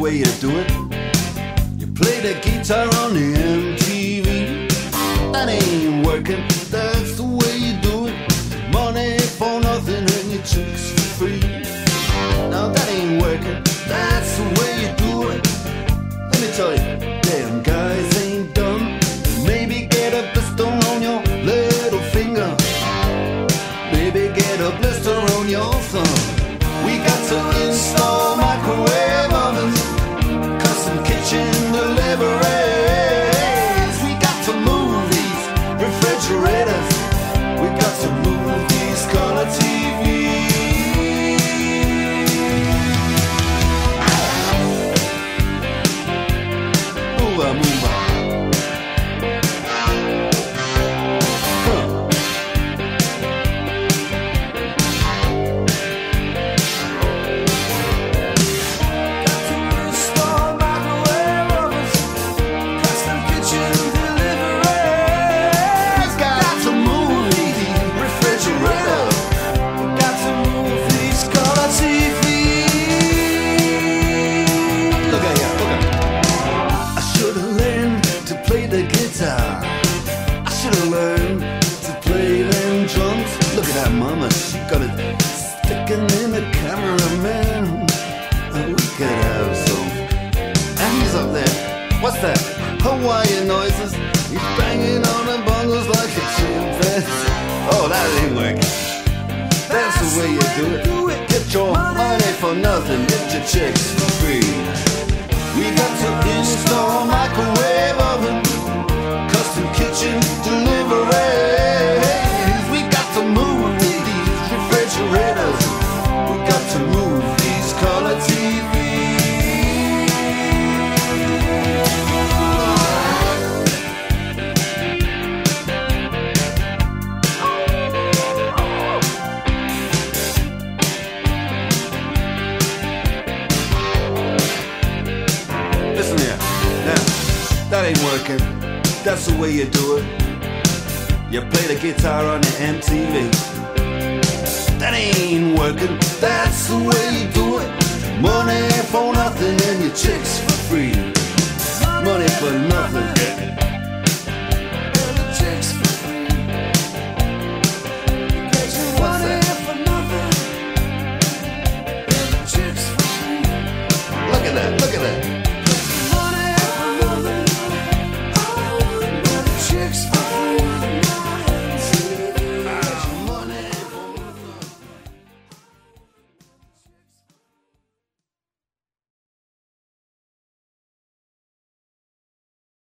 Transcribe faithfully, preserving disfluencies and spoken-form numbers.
way you do it. You play the guitar on the M T V. That ain't working, that's the way you do it. Money for nothing and your chicks for free. Now that ain't working, that's the way you do it. Let me tell you, damn guys ain't dumb. Maybe get a blister on your little finger. Maybe get a blister on your thumb. We got to install microwave ovens, custom kitchen deliveries. We got to move these refrigerators. We got to move these color T Vs. Move on, move on. I should've learned to play them drums. Look at that mama, she got it sticking in the cameraman. Oh, we could have some. And he's up there. What's that? Hawaiian noises. He's banging on the bongos like a chimpanzee. Oh, that ain't working. That's the way you do it. Get your money for nothing, get your chicks for free. We got to install microwave oven, custom kitchen deliveries. We got to move these refrigerators. We got to move these color T Vs. Listen here, now, that ain't working. That's the way you do it. You play the guitar on the M T V. That ain't working. That's the way you do it. Money for nothing and your chicks for free. Money for nothing.